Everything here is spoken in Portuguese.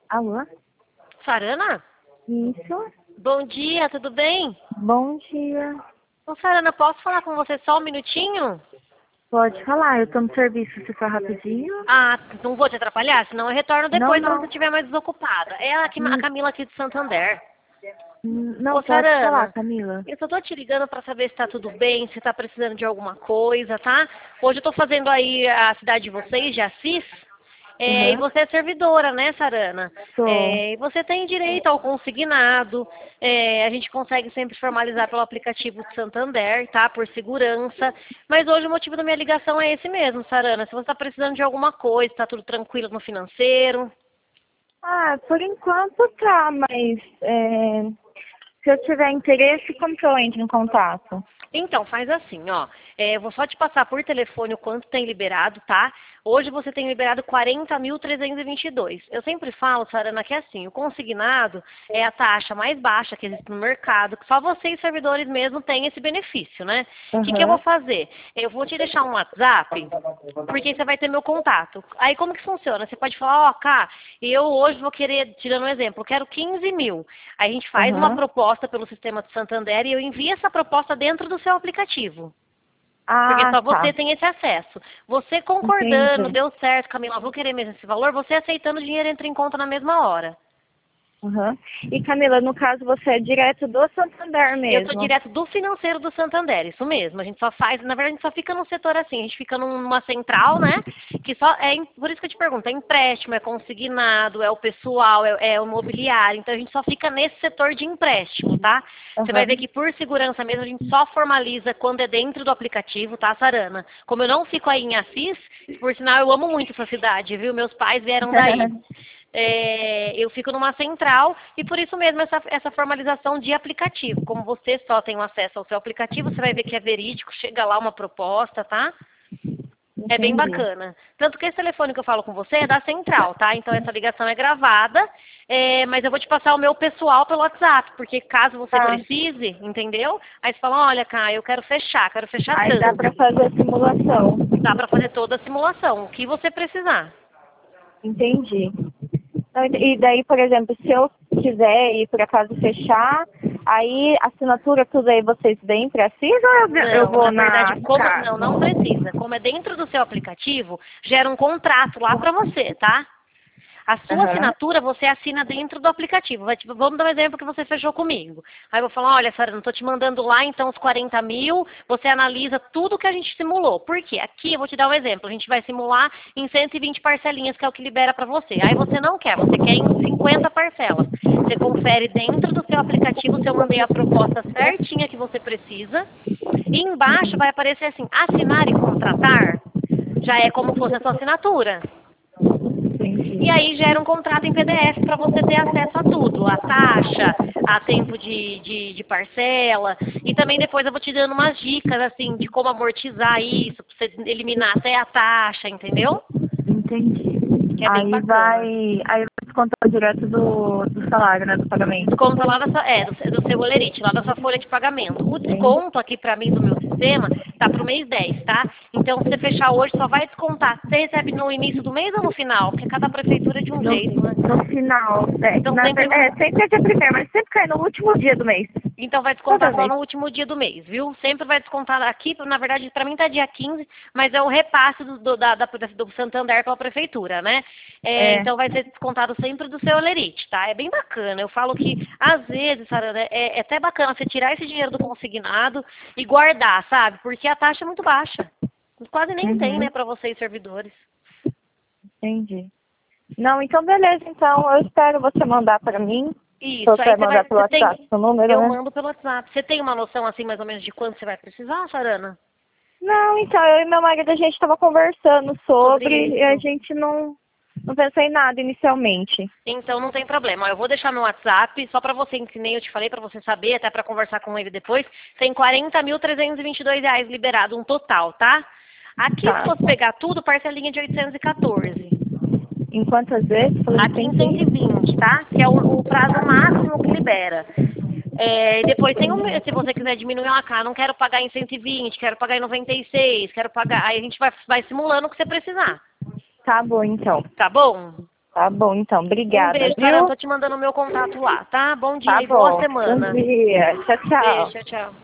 Alô? Sarana? Isso. Bom dia, tudo bem? Bom dia. Ô, Sarana, posso falar com você só um minutinho? Pode falar, eu tô no serviço, se for rapidinho. Ah, não vou te atrapalhar, senão eu retorno Não, depois quando você não. estiver mais desocupada. É a Camila aqui de Santander. Não, Ô, pode falar, Sarana, Camila. eu só tô te ligando pra saber se tá tudo bem, se tá precisando de alguma coisa, tá? Hoje eu tô fazendo aí a cidade de vocês, de Assis. E Uhum. você é servidora, né, Sarana? Sou. E você tem direito ao consignado. A gente consegue sempre formalizar pelo aplicativo de Santander, tá? Por segurança. Mas hoje o motivo da minha ligação é esse mesmo, Sarana. Se você está precisando de alguma coisa, está tudo tranquilo no financeiro. Ah, por enquanto tá, mas se eu tiver interesse, como que eu entro em contato? Então, faz assim, ó. Eu vou só te passar por telefone o quanto tem liberado, tá? Hoje você tem liberado 40.322. Eu sempre falo, Sarana, que é assim, o consignado é a taxa mais baixa que existe no mercado, que só vocês, servidores mesmo, têm esse benefício, né? O que eu vou Uhum. fazer? Eu vou te deixar um WhatsApp, porque você vai ter meu contato. Aí como que funciona? Você pode falar, ó, Cá, eu hoje vou querer, tirando um exemplo, eu quero 15 mil. Aí a gente faz uma Uhum. proposta pelo sistema de Santander e eu envio essa proposta dentro do seu aplicativo. Porque Ah, só você tá. tem esse acesso. Você concordando, Entendi. deu certo, Camila, vou querer mesmo esse valor, você aceitando o dinheiro entra em conta na mesma hora. Uhum. E Camila, no caso você é direto do Santander Eu sou mesmo? direto do financeiro do Santander, isso mesmo. A gente só faz, na verdade, a gente só fica num setor assim, a gente fica numa central, né? Que só por isso que eu te pergunto, é empréstimo, é consignado, é o pessoal, é o mobiliário. Então a gente só fica nesse setor de empréstimo, tá? Você vai ver Uhum. que por segurança mesmo a gente só formaliza quando é dentro do aplicativo, tá, Sarana? Como eu não fico aí em Assis, por sinal eu amo muito essa cidade, viu? Meus pais vieram daí. Eu fico numa central e por isso mesmo essa formalização de aplicativo. Como você só tem o acesso ao seu aplicativo, você vai ver que é verídico, chega lá uma proposta, tá? É bem Entendi. bacana. Tanto que esse telefone que eu falo com você é da central, tá? Então essa ligação é gravada, mas eu vou te passar o meu pessoal pelo WhatsApp, porque caso você Tá. precise, entendeu? Aí você fala, olha, cara, eu quero fechar Aí dá pra tanto. fazer a simulação. Dá pra fazer toda a simulação, o que você precisar. Entendi. Então, e daí, por exemplo, se eu quiser ir por acaso fechar, aí assinatura tudo aí vocês bem precisa ou eu Não, vou na verdade, na não casa? precisa. Como é dentro do seu aplicativo, gera um contrato lá para você, tá? A sua Aham. assinatura você assina dentro do aplicativo. Tipo, vamos dar um exemplo que você fechou comigo. Aí eu vou falar, olha, Sara, não estou te mandando lá então os 40 mil, você analisa tudo que a gente simulou. Por quê? Aqui eu vou te dar um exemplo. A gente vai simular em 120 parcelinhas, que é o que libera para você. Aí você não quer, você quer em 50 parcelas. Você confere dentro do seu aplicativo se eu mandei a proposta certinha que você precisa. E embaixo vai aparecer assim, assinar e contratar. Já é como fosse a sua assinatura. E Entendi. aí gera um contrato em PDF para você ter acesso a tudo, a taxa, a tempo de parcela. E também depois eu vou te dando umas dicas assim de como amortizar isso, para você eliminar até a taxa, entendeu? Entendi. Que é bem bacana. Aí vai descontar direto do salário, né, do pagamento. Desconto lá do seu Olerite, lá da sua folha de pagamento. O Entendi. desconto aqui para mim do meu sistema tá pro mês 10, tá? Então se você fechar hoje só vai descontar. Você recebe no início do mês ou no final? Porque cada prefeitura é de um No, jeito, né? no final, Então sempre sempre é dia primeiro, mas sempre cai no último dia do mês. Então vai Toda descontar só vez. no último dia do mês, viu? Sempre vai descontar aqui, na verdade, para mim tá dia 15, mas é o repasse do Santander pela prefeitura, né? É. Então vai ser descontado sempre do seu Olerite, tá? É bem bacana. Eu falo que, às vezes, Sarana, é até bacana você tirar esse dinheiro do consignado e guardar, sabe? Porque a taxa é muito baixa. Quase nem tem, né, Uhum. para vocês, servidores. Entendi. Não, então beleza, então eu espero você mandar para mim. Se Isso, você aí vai mandar pelo você tem, WhatsApp seu número, eu né? mando pelo WhatsApp. Você tem uma noção, assim, mais ou menos de quanto você vai precisar, Sarana? Não, então, eu e meu marido a gente estava conversando Sobre sobre e a isso. gente não pensou em nada inicialmente. Então não tem problema. Eu vou deixar meu WhatsApp, só para você, que nem eu te falei, para você saber, até para conversar com ele depois. Tem 40.322 reais liberado, um total, tá? Aqui, se Tá. fosse pegar tudo, parcelinha de 814. Em quantas vezes? Falou de Aqui em 120? 120, tá? Que é o prazo máximo que libera. Depois tem se você quiser diminuir uma cá, não quero pagar em 120, quero pagar em 96, quero pagar. Aí a gente vai simulando o que você precisar. Tá bom, então. Tá bom? Tá bom, então. Obrigada, Um beijo, viu? Sara. Tô te mandando o meu contato lá, tá? Bom dia Tá e boa bom. semana. Bom dia. Tchau, tchau. Beijo, tchau.